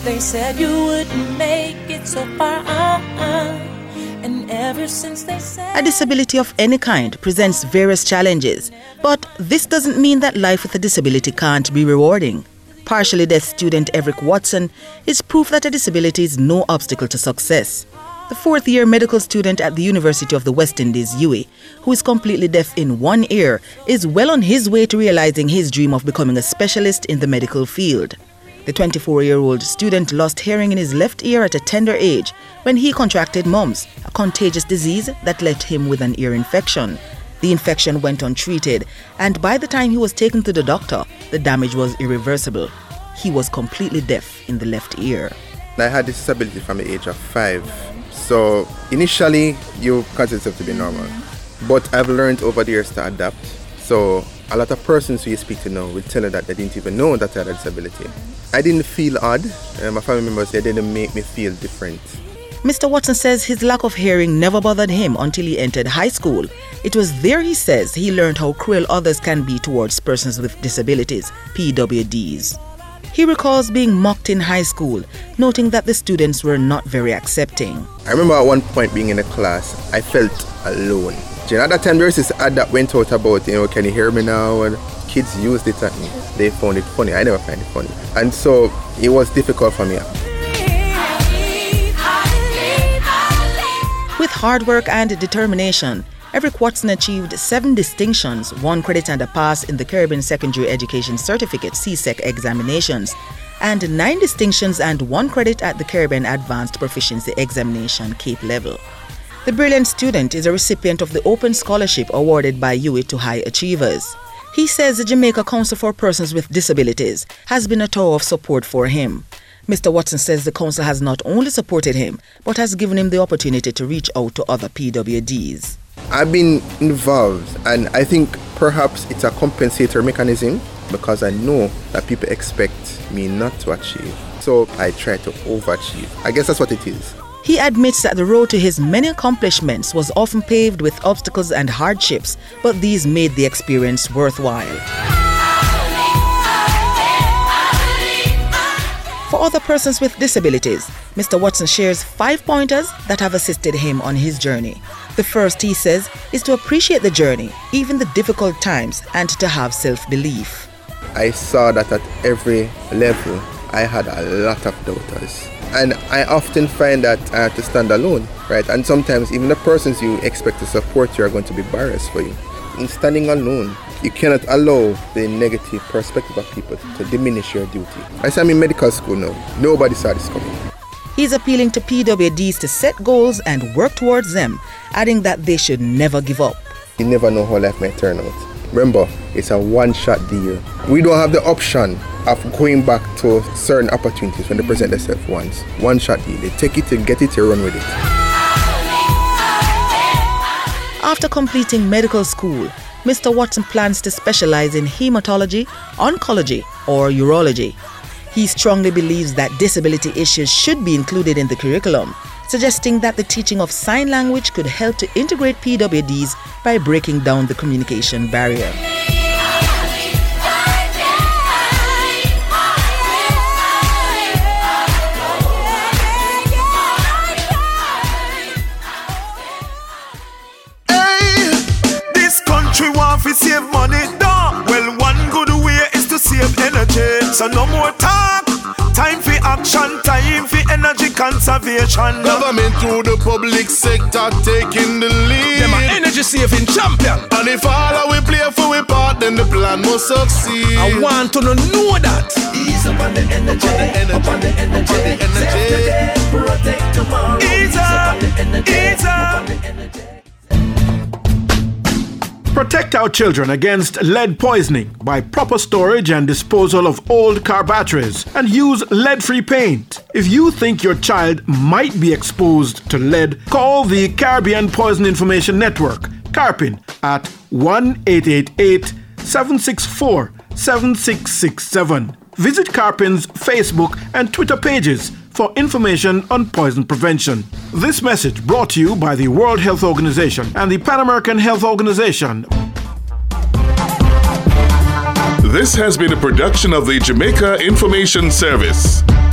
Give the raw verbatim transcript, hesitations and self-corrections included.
They said you wouldn't make it so far, uh-uh. And ever since they said... A disability of any kind presents various challenges, but this doesn't mean that life with a disability can't be rewarding. Partially deaf student Eric Watson is proof that a disability is no obstacle to success. The fourth-year medical student at the University of the West Indies, U W I, who is completely deaf in one ear, is well on his way to realizing his dream of becoming a specialist in the medical field. The twenty-four-year-old student lost hearing in his left ear at a tender age when he contracted mumps, a contagious disease that left him with an ear infection. The infection went untreated, and by the time he was taken to the doctor, the damage was irreversible. He was completely deaf in the left ear. I had this disability from the age of five. So initially, you consider yourself to be normal. But I've learned over the years to adapt. So a lot of persons who you speak to now will tell you that they didn't even know that I had a disability. I didn't feel odd. Uh, my family members, they didn't make me feel different. Mister Watson says his lack of hearing never bothered him until he entered high school. It was there, he says, he learned how cruel others can be towards persons with disabilities, P W Ds. He recalls being mocked in high school, noting that the students were not very accepting. I remember at one point being in a class, I felt alone. You know, at that time there was this ad that went out about, you know, can you hear me now? And kids used it at me. They found it funny. I never find it funny. And so it was difficult for me. With hard work and determination, Eric Watson achieved seven distinctions, one credit and a pass in the Caribbean Secondary Education Certificate C S E C examinations, and nine distinctions and one credit at the Caribbean Advanced Proficiency Examination Cape level. The brilliant student is a recipient of the Open Scholarship awarded by U W I to high achievers. He says the Jamaica Council for Persons with Disabilities has been a tower of support for him. Mister Watson says the council has not only supported him, but has given him the opportunity to reach out to other P W Ds. I've been involved, and I think perhaps it's a compensatory mechanism because I know that people expect me not to achieve. So I try to overachieve. I guess that's what it is. He admits that the road to his many accomplishments was often paved with obstacles and hardships, but these made the experience worthwhile. For other persons with disabilities, Mister Watson shares five pointers that have assisted him on his journey. The first, he says, is to appreciate the journey, even the difficult times, and to have self-belief. I saw that at every level, I had a lot of doubters. And I often find that I have to stand alone, right? And sometimes even the persons you expect to support you are going to be barriers for you. In standing alone, you cannot allow the negative perspective of people to diminish your duty. I say I'm in medical school now. Nobody saw this coming. He's appealing to P W Ds to set goals and work towards them, adding that they should never give up. You never know how life may turn out. Remember, it's a one-shot deal. We don't have the option of going back to certain opportunities when they present themselves once. One-shot deal. They take it and get it to run with it. After completing medical school, Mister Watson plans to specialize in hematology, oncology, or urology. He strongly believes that disability issues should be included in the curriculum, suggesting that the teaching of sign language could help to integrate P W Ds by breaking down the communication barrier. Country want to save money, no. Well, one good way is to save energy. So no more talk. Time for action, time for energy conservation. Government through the public sector taking the lead. Them are energy saving champion. And if all we play for we part, then the plan must succeed. I want to know that. Ease up on the energy, up on the energy, energy. Protect tomorrow. Ease up, ease up. Protect our children against lead poisoning by proper storage and disposal of old car batteries, and use lead-free paint. If you think your child might be exposed to lead, call the Caribbean Poison Information Network, CARPIN, at one eight eight eight, seven six four, seven six six seven. Visit CARPIN's Facebook and Twitter pages for information on poison prevention. This message brought to you by the World Health Organization and the Pan American Health Organization. This has been a production of the Jamaica Information Service.